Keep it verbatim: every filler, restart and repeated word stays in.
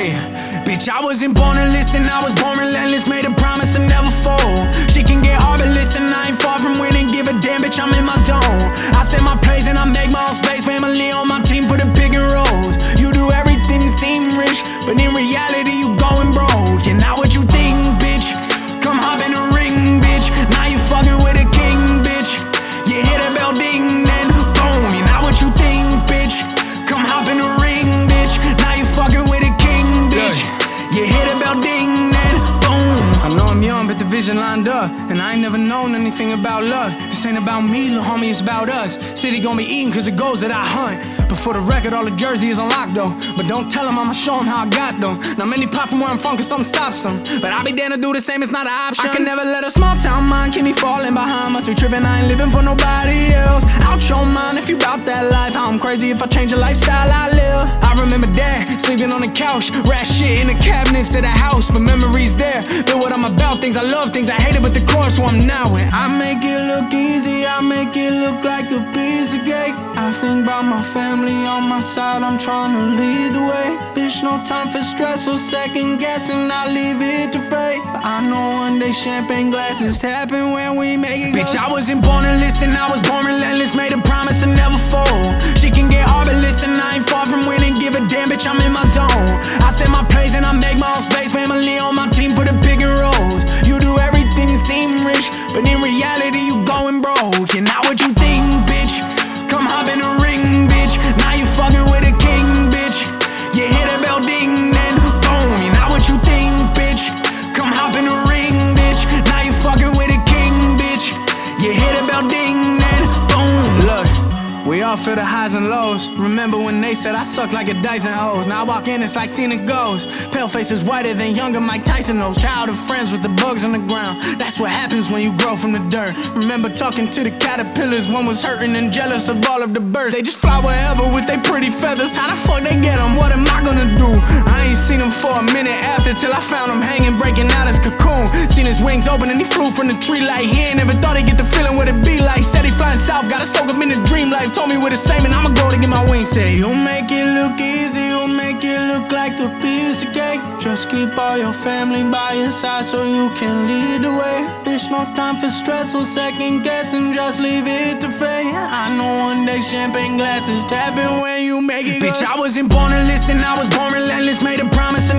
Hey, bitch, I wasn't born to listen, I was born relentless, made a promise to never fall. Shit can get hard, but listen, I ain't far from winning, give a damn, bitch, I'm in my zone. I set my plays and I make my own space, family on my team for the big and rolls. You do everything to seem rich, but in reality, you going broke. And now what you think, bitch? Come hop in the ring, bitch. Now you fucking with a king, bitch. You hit a bell ding, then boom. And now what you think, bitch? Come hop in the ring, bitch. Now you fucking with a king, bitch. You hit a bell ding, then boom. I know I'm young, but the vision lined up, and I ain't never known anything about luck. This ain't about me, little homie, it's about us. City gon' be eating cause it goes that I hunt. But for the record, all the Jersey is on lock though. But don't tell them I'ma show them how I got though. Not many pop from where I'm from cause something stops them. But I'll be down to do the same, it's not an option. I can never let a small town mind keep me falling behind. Must be tripping, I ain't living for nobody else. Out your mind if you bout that life. How I'm crazy if I change the lifestyle I live. I remember dad sleeping on the couch, rat shit in the cabinets of the house. But memories there, been what I'm about. Things I love, things I hated, but the core is who I'm now in. I make it look easy, I make it look like a piece of cake. I think about my family on my side, I'm trying to lead the way. Bitch, no time for stress or second guessing, I leave it to fate. But I know one day champagne glasses happen when we make it. Bitch, I wasn't born to listen, I was born relentless, made a promise to never fall. Shit can get hard, but listen, I ain't far from winning, give a damn, bitch, I'm in my zone. I set my plays and I make my own space, family on my team for the big and rolls. You do everything to seem rich, but in reality you going broke. And now what you think, bitch? Come hop in the ring, bitch. Now you fucking with a king, bitch. You hit a bell ding, then boom. And now what you think, bitch? Come hop in the ring, bitch. Now you fucking with a king, bitch. You hit a bell ding, then boom. Look, we all feel the highs and lows. Remember when they said I suck like a Dyson hose? Now I walk in, it's like seeing a ghost. Pale face is whiter than younger Mike Tyson knows. Childhood friends with the bugs on the ground. That's what happens when you grow from the dirt. Remember talking to the caterpillars. One was hurting and jealous of all of the birds. They just fly wherever with their pretty feathers. How the fuck they get them? What am I gonna do? I ain't seen him for a minute after, till I found him hanging, breaking out his cocoon. Seen his wings open and he flew from the tree like he ain't never thought he'd get the feeling what it be like. Said he flying south, gotta soak up in the dream life. Told me with the same and I'ma go to get my wings. Say you'll make it look easy, you'll make it look like a piece of cake. Just keep all your family by your side so you can lead the way. Bitch, no time for stress or second guessing, just leave it to fate. I know one day champagne glasses tapping when you make it. Bitch, I wasn't born to listen, I was born relentless, made a promise